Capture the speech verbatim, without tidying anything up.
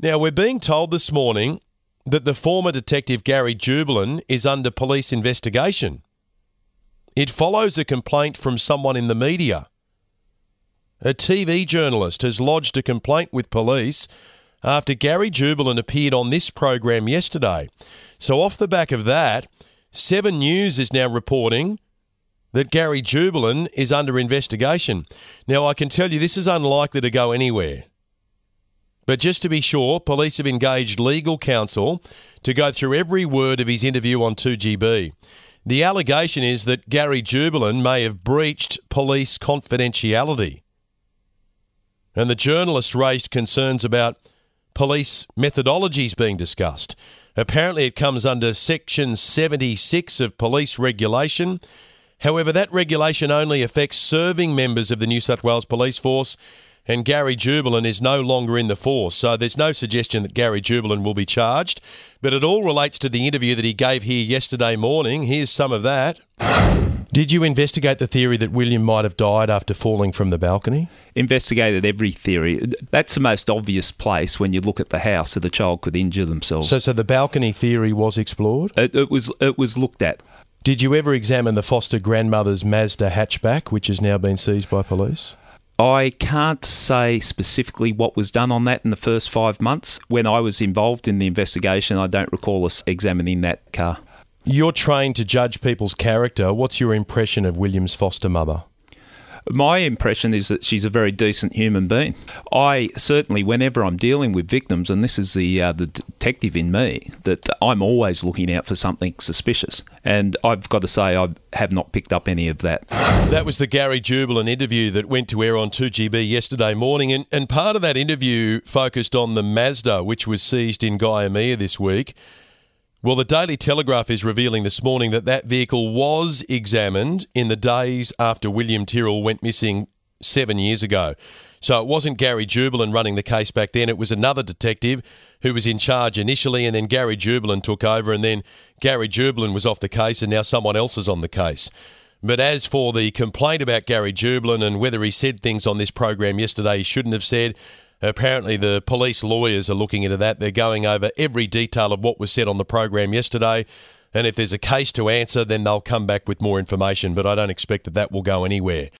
Now, we're being told this morning that the former detective Gary Jubelin is under police investigation. It follows a complaint from someone in the media. A T V journalist has lodged a complaint with police after Gary Jubelin appeared on this program yesterday. So off the back of that, Seven News is now reporting that Gary Jubelin is under investigation. Now, I can tell you this is unlikely to go anywhere. But just to be sure, police have engaged legal counsel to go through every word of his interview on two G B. The allegation is that Gary Jubelin may have breached police confidentiality. And the journalist raised concerns about police methodologies being discussed. Apparently it comes under Section seventy-six of police regulation. However, that regulation only affects serving members of the New South Wales Police Force, and Gary Jubelin is no longer in the force. So there's no suggestion that Gary Jubelin will be charged. But it all relates to the interview that he gave here yesterday morning. Here's some of that. Did you investigate the theory that William might have died after falling from the balcony? Investigated every theory. That's the most obvious place when you look at the house that the child could injure themselves. So, so the balcony theory was explored? It, it was. It was looked at. Did you ever examine the foster grandmother's Mazda hatchback, which has now been seized by police? I can't say specifically what was done on that in the first five months. When I was involved in the investigation, I don't recall us examining that car. You're trained to judge people's character. What's your impression of William's foster mother? My impression is that she's a very decent human being. I certainly, whenever I'm dealing with victims, and this is the uh, the detective in me, that I'm always looking out for something suspicious. And I've got to say I have not picked up any of that. That was the Gary Jubelin interview that went to air on two G B yesterday morning. And, and part of that interview focused on the Mazda, which was seized in Guyamea this week. Well, the Daily Telegraph is revealing this morning that that vehicle was examined in the days after William Tyrrell went missing seven years ago. So it wasn't Gary Jubelin running the case back then. It was another detective who was in charge initially, and then Gary Jubelin took over, and then Gary Jubelin was off the case, and now someone else is on the case. But as for the complaint about Gary Jubelin and whether he said things on this program yesterday he shouldn't have said, apparently the police lawyers are looking into that. They're going over every detail of what was said on the program yesterday. And if there's a case to answer, then they'll come back with more information. But I don't expect that that will go anywhere.